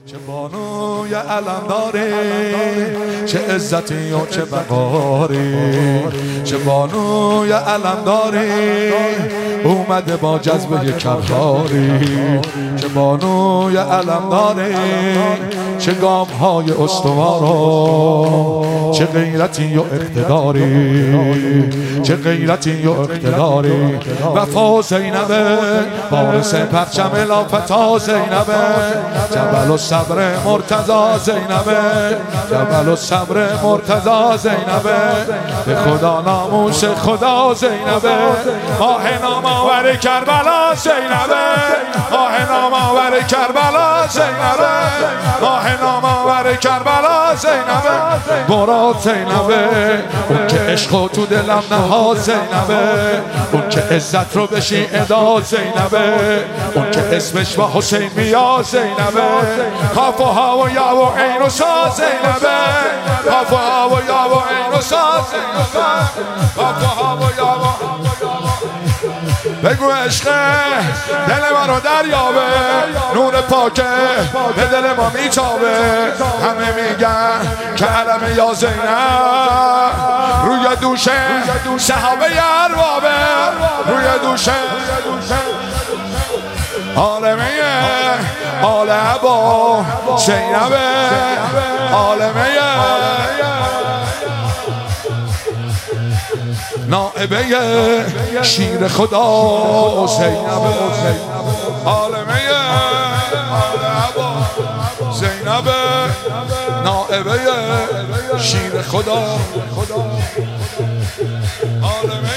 چه بانوی علمداری، چه عزتی و چه وقاری، چه بانوی علمداری اومده با جذبه کراری، چه بانوی علمداری، چه گام‌های استوارا، چه غیرتی و اقتداری، چه غیرتی و اقتداری. وفا زینبه وارث پرچم لافتا، زینبه جبل الصبر مرتضی، زینبه جبل الصبر مرتضی، زینبه به خدا ناموس خدا، زینبه ماه نامآور کربلا، زینبه ماه نامآور کربلا، زینبه ماه نامآور کربلا، زینبه برات، زینبه اون که عشق تو دلم نهاد، زینبه اون که عزت رو به شیعه داد، زینبه اون که اسمش با حسین میاد، زینبه کاف و ها و یا و عین و صاد، زینبه کاف و ها و یا و عین و صاد، زینبه کاف و ها و یا و. بگو عشق دل ما رو دریابه، نور پاکه به دل ما میتابه. همه میگن که علم یا زینب روی دوشه صحابه اربابه، روی دوشه عالمه آل عبا، زینبه عالمه نائبه شیر خدا، زینبه عالمه آل عبا، زینبه نائبه شیر خدا، عالمه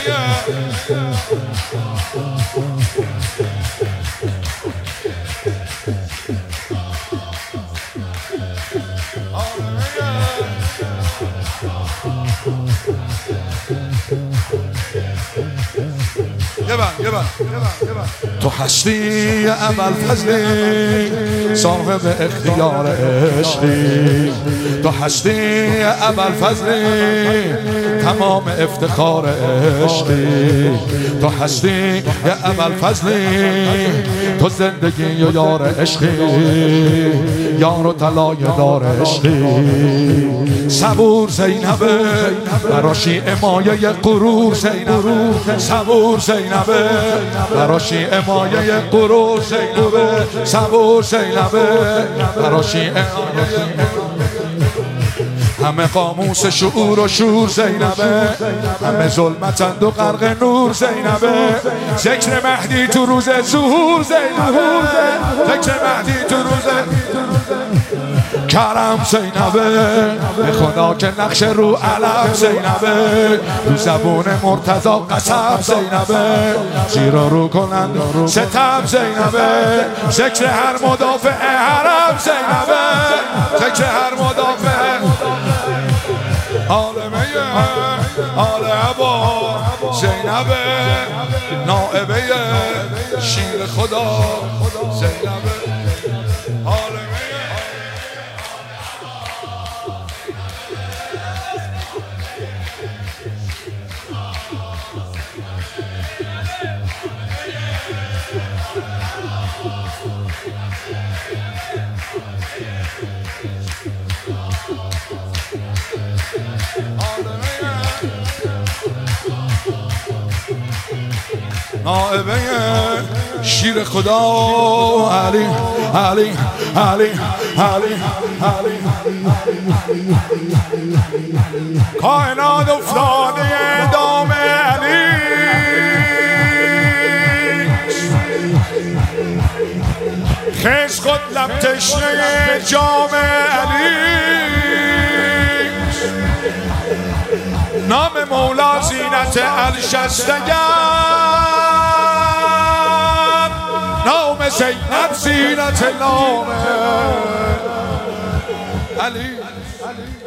تو هستی ابوالفضلی صاحب اختیار عشقی، تو هستی ابوالفضلی تمام افتخار عشقی، تو هستی ابوالفضلی تو زندگی و یار عشقی، یار و طلای دار عشقی. صبور زینبه براشی مایه غرور، زینبه صبور زینبه براشی مایه غرور، زینبه صبور زینبه براشی همه قاموس شعور و شور، زینبه همه ظلمتند و غرق نور، زینبه ذکر مهدی تو روز ظهور، زینبه ذکر مهدی تو روز کرم، زینبه به خدا که نقش رو علم، زینبه رو زبون مرتضی قسم، زینبه زیر رو کنند ستم، زینبه ذکر هر مدافع حرم، زینبه ذکر هر مدافع عالمه آل عبا، زینبه نائبه شیر خدا، زینبه عالمه نائبه شیر خدا، علی علی علی علی علی کائنات افتاده دام علی، خیز خود لب تشنه جام علی، نام مولا زینت الشستگر، نام زینب زینت نام علی.